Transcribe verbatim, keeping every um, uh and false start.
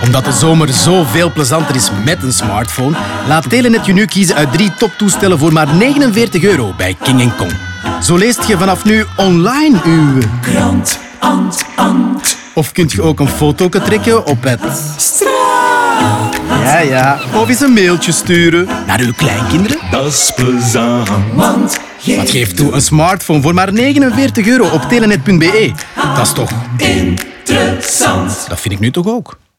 Omdat de zomer zoveel plezanter is met een smartphone, laat Telenet je nu kiezen uit drie toptoestellen voor maar negenenveertig euro bij King en Kong. Zo leest je vanaf nu online uw krant, ant, ant. Of kunt je ook een foto trekken op het straat. Ja, ja. Of eens een mailtje sturen naar uw kleinkinderen. Dat is plezant. Want Wat geeft toe een smartphone voor maar negenenveertig euro op telenet punt be? Dat is toch... interessant. Dat vind ik nu toch ook.